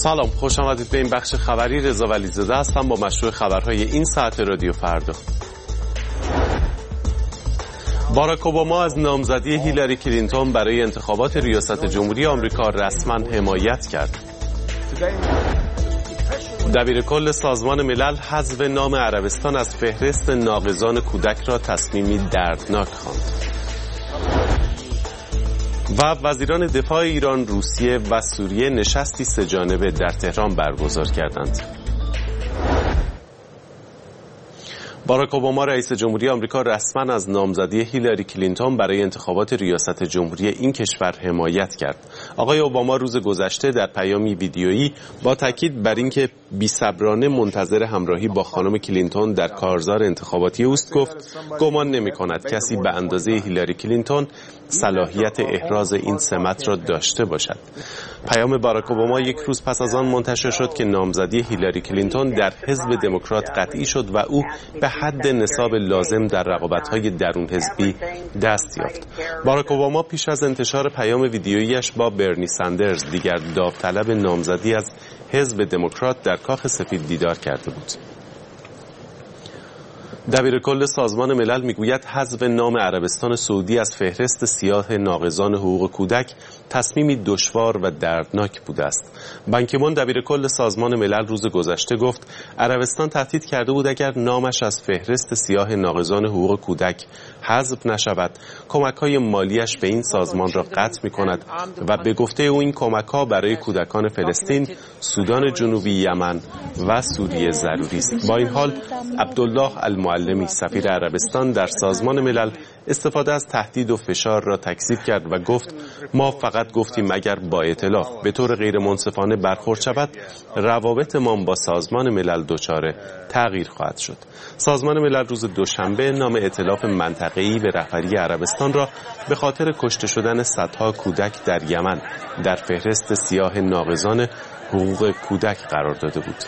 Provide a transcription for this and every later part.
سلام، خوش آمدید به این بخش خبری. رضا ولیزاده هستم با مشروع خبرهای این ساعت رادیو فردا. باراک اوباما از نامزدی هیلاری کلینتون برای انتخابات ریاست جمهوری آمریکا رسما حمایت کرد. دبیرکل سازمان ملل حذف نام عربستان از فهرست ناقضان کودک را تصمیمی دردناک خواند. و وزیران دفاع ایران، روسیه و سوریه نشستی سه‌جانبه در تهران برگزار کردند. باراک اوباما رئیس جمهوری آمریکا رسما از نامزدی هیلاری کلینتون برای انتخابات ریاست جمهوری این کشور حمایت کرد. آقای اوباما روز گذشته در پیامی ویدیویی با تاکید بر اینکه بی‌صبرانه منتظر همراهی با خانم کلینتون در کارزار انتخاباتی اوست گفت گمان نمی‌کند کسی به اندازه هیلاری کلینتون صلاحیت احراز این سمت را داشته باشد. پیام باراک اوباما یک روز پس از آن منتشر شد که نامزدی هیلاری کلینتون در حزب دموکرات قطعی شد و او به حد نصاب لازم در رقابت‌های درون حزبی دست یافت. باراک اوباما پیش از انتشار پیام ویدیویی‌اش با برنی سندرز، دیگر داوطلب نامزدی از حزب دموکرات، در کاخ سفید دیدار کرده بود. دبیرکل سازمان ملل میگوید حذف نام عربستان سعودی از فهرست سیاه ناقضان حقوق کودک تصمیمی دشوار و دردناک بوده است. بان کی مون دبیرکل سازمان ملل روز گذشته گفت عربستان تهدید کرده بود اگر نامش از فهرست سیاه ناقضان حقوق کودک حذف نشود، کمک‌های مالیش به این سازمان را قطع می‌کند و به گفته او این کمک‌ها برای کودکان فلسطین، سودان جنوبی، یمن و سوریه ضروری است. با این حال عبدالله المعلمی سفیر عربستان در سازمان ملل استفاده از تهدید و فشار را تکذیب کرد و گفت ما فقط گفتیم اگر با ائتلاف به طور غیر منصفانه برخورد شود روابطمان با سازمان ملل دچار تغییر خواهد شد. سازمان ملل روز دوشنبه نام ائتلاف منطقه‌ای به رهبری عربستان را به خاطر کشته شدن صدها کودک در یمن در فهرست سیاه ناقضان حقوق کودک قرار داده بود.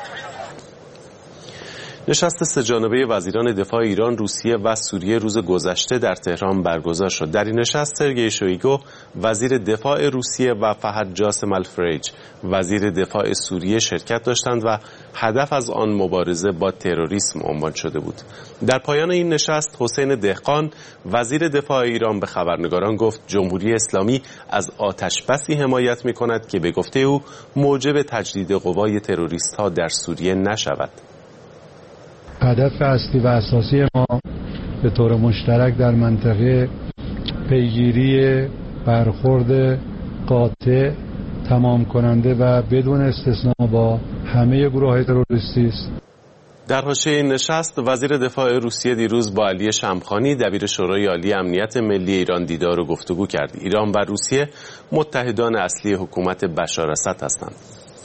نشست سه‌جانبه وزیران دفاع ایران، روسیه و سوریه روز گذشته در تهران برگزار شد. در این نشست سرگئی شویگو وزیر دفاع روسیه و فهد جاسم الفریج وزیر دفاع سوریه شرکت داشتند و هدف از آن مبارزه با تروریسم عنوان شده بود. در پایان این نشست حسین دهقان وزیر دفاع ایران به خبرنگاران گفت جمهوری اسلامی از آتش بسی حمایت می‌کند که به گفته او موجب تجدید قوای تروریست‌ها در سوریه نشود. هدف اصلی و اساسی ما به طور مشترک در منطقه پیگیری برخورد قاطع، تمام کننده و بدون استثنا با همه گروه‌های تروریستی است. در حاشیه این نشست وزیر دفاع روسیه دیروز با علی شمخانی دبیر شورای عالی امنیت ملی ایران دیدار و گفتگو کرد. ایران و روسیه متحدان اصلی حکومت بشار اسد هستند.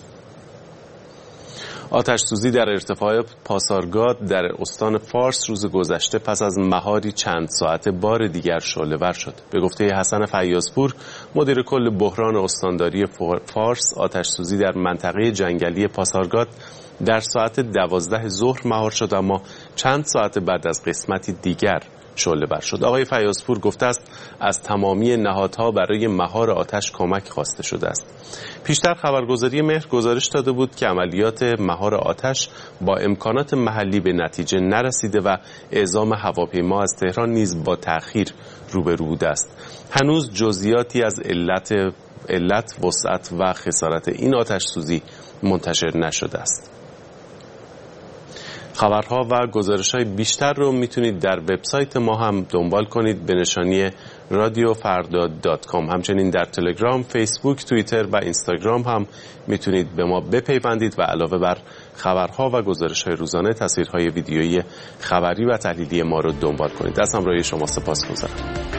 آتش سوزی در ارتفاع پاسارگاد در استان فارس روز گذشته پس از مهاری چند ساعته بار دیگر شعله‌ور شد. به گفته حسن فیاض‌پور مدیر کل بحران استانداری فارس، آتش سوزی در منطقه جنگلی پاسارگاد در ساعت 12 ظهر مهار شد اما چند ساعت بعد از قسمتی دیگر شعله‌ور شد. آقای فیاض‌پور گفته است از تمامی نهادها برای مهار آتش کمک خواسته شده است. پیشتر خبرگزاری مهر گزارش داده بود که عملیات مهار آتش با امکانات محلی به نتیجه نرسیده و اعزام هواپیما از تهران نیز با تأخیر روبرو بوده است. هنوز جزئیاتی از علت، وسعت و خسارت این آتش سوزی منتشر نشده است. خبرها و گزارش‌های بیشتر رو میتونید در وبسایت ما هم دنبال کنید به نشانی radioffarda.com. همچنین در تلگرام، فیسبوک، توییتر و اینستاگرام هم میتونید به ما بپیوندید و علاوه بر خبرها و گزارش‌های روزانه تصویرهای ویدیویی خبری و تحلیلی ما رو دنبال کنید. از همراهی شما سپاسگزارم.